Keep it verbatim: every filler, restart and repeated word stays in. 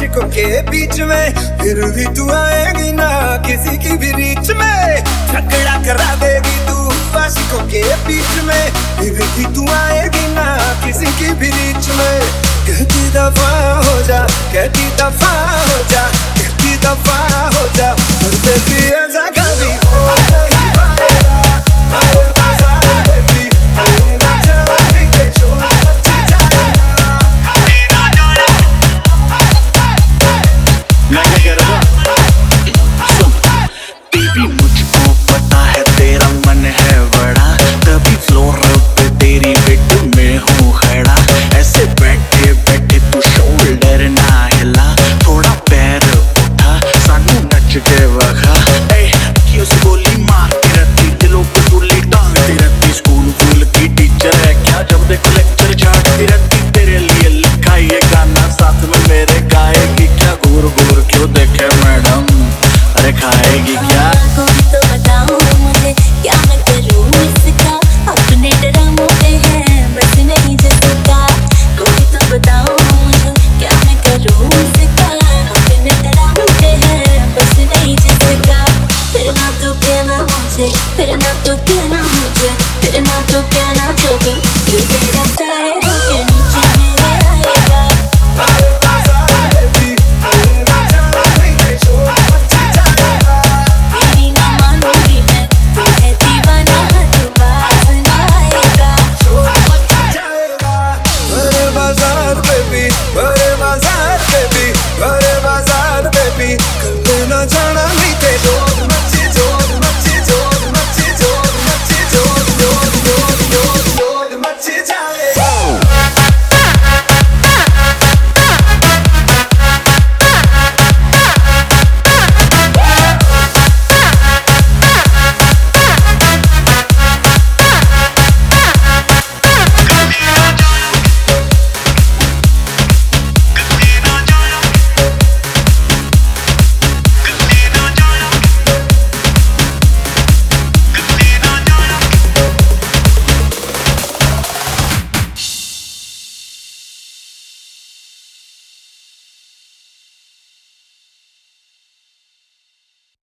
आशिकों के बीच में, फिर भी तू आएगी ना किसी की भी रीच में। झगड़ा करा देगी तू आशिकों के बीच में, फिर भी तू आएगी ना किसी की भी रीच में। कहती दफा हो जा, कहती दफा हो जा, कहती दफा हो जा, फिर भी ऐसा कभी हो नहीं पाएगा। बेबी मुझको पता है तेरा मन है बड़ा, तभी फ्लोर पे तेरी वेट में हूँ खड़ा। ऐसे बैठे बैठे तू शोल्डर